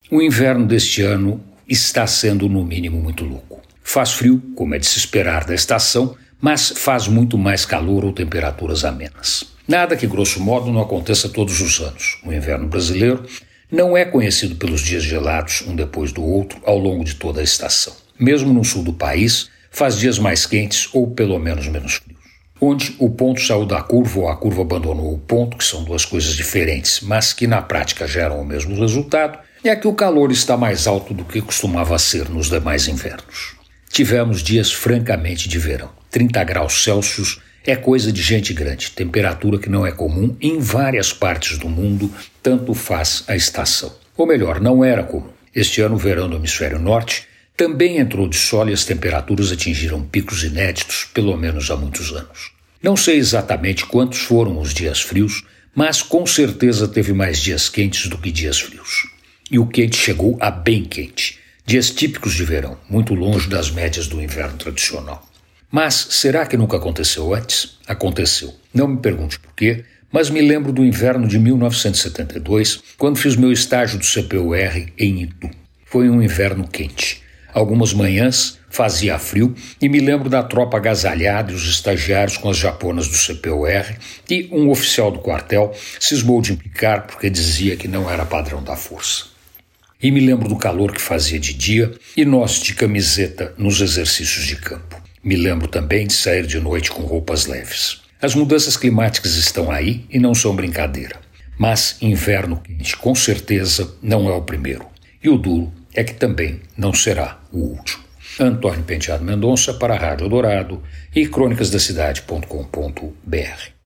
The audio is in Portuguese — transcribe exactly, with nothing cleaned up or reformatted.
O inverno deste ano está sendo, no mínimo, muito louco. Faz frio, como é de se esperar da estação, mas faz muito mais calor ou temperaturas amenas. Nada que, grosso modo, não aconteça todos os anos. O inverno brasileiro não é conhecido pelos dias gelados, um depois do outro, ao longo de toda a estação. Mesmo no sul do país, faz dias mais quentes ou pelo menos menos frios. Onde o ponto saiu da curva ou a curva abandonou o ponto, que são duas coisas diferentes, mas que na prática geram o mesmo resultado, é que o calor está mais alto do que costumava ser nos demais invernos. Tivemos dias francamente de verão. trinta graus Celsius é coisa de gente grande, temperatura que não é comum em várias partes do mundo, tanto faz a estação. Ou melhor, não era comum. Este ano o verão do hemisfério norte também entrou de sol e as temperaturas atingiram picos inéditos, pelo menos há muitos anos. Não sei exatamente quantos foram os dias frios, mas com certeza teve mais dias quentes do que dias frios. E o quente chegou a bem quente. Dias típicos de verão, muito longe das médias do inverno tradicional. Mas será que nunca aconteceu antes? Aconteceu. Não me pergunte por quê, mas me lembro do inverno de mil novecentos e setenta e dois, quando fiz meu estágio do C P U R em Itu. Foi um inverno quente. Algumas manhãs fazia frio e me lembro da tropa agasalhada e os estagiários com as japonas do C P U R e um oficial do quartel cismou de implicar porque dizia que não era padrão da força. E me lembro do calor que fazia de dia e nós de camiseta nos exercícios de campo. Me lembro também de sair de noite com roupas leves. As mudanças climáticas estão aí e não são brincadeira. Mas inverno quente com certeza não é o primeiro. E o duro é que também não será o último. Antônio Penteado Mendonça para a Rádio Dourado e crônicas da cidade ponto com ponto br.